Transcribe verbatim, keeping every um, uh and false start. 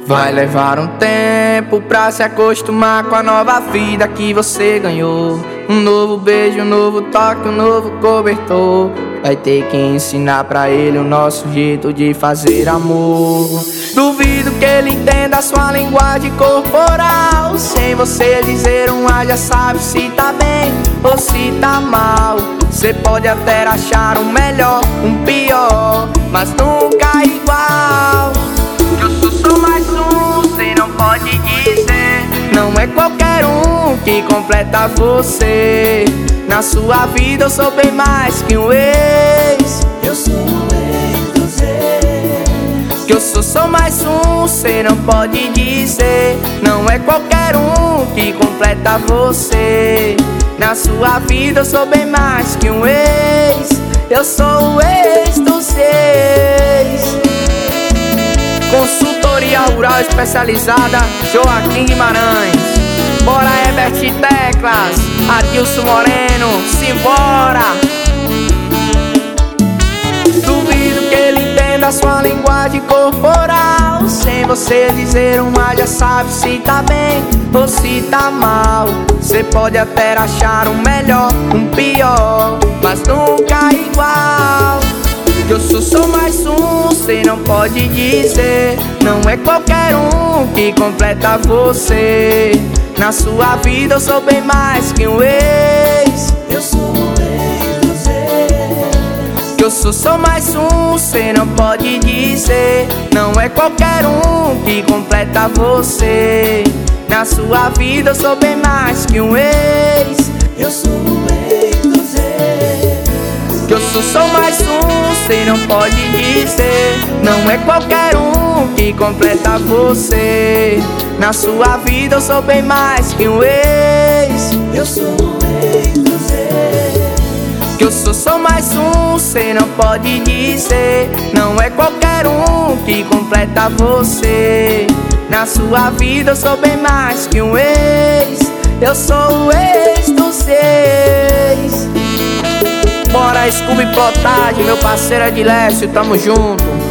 Vai levar um tempo pra se acostumar com a nova vida que você ganhou. Um novo beijo, um novo toque, um novo cobertor. Vai ter que ensinar pra ele o nosso jeito de fazer amor. Duvido que ele entenda a sua linguagem corporal. Sem você dizer um ar, já sabe se tá bem ou se tá mal. Cê pode até achar um melhor, um pior, mas nunca igual. Eu sou só mais um, cê não pode dizer. Não é qualquer um que completa você. Na sua vida eu sou bem mais que um ex. Eu sou o ex dos ex. Que eu sou só mais um, cê não pode dizer. Não é qualquer um que completa você. Na sua vida eu sou bem mais que um ex. Eu sou o ex dos ex. Consultoria rural especializada, Joaquim Guimarães. Bora Herbert Teclas, Adilson Moreno, simbora. Duvido que ele entenda a sua linguagem corporal. Sem você dizer um ar, já sabe se tá bem ou se tá mal. Cê pode até achar um melhor, um pior, mas nunca igual. Eu sou só mais um, cê não pode dizer. Não é qualquer um que completa você. Na sua vida eu sou bem mais que um ex. Eu sou o ex dos ex. Eu sou só mais um, cê não pode dizer. Não é qualquer um que completa você. Na sua vida eu sou bem mais que um ex. Eu sou o ex dos ex. Eu sou só mais um, cê não pode dizer. Não é qualquer um que completa você. Na sua vida eu sou bem mais que um ex. Eu sou o ex dos ex. Que eu sou só mais um, cê não pode dizer. Não é qualquer um que completa você. Na sua vida eu sou bem mais que um ex. Eu sou o ex dos ex. Bora Scooby Plotagem, meu parceiro Edilécio, tamo junto.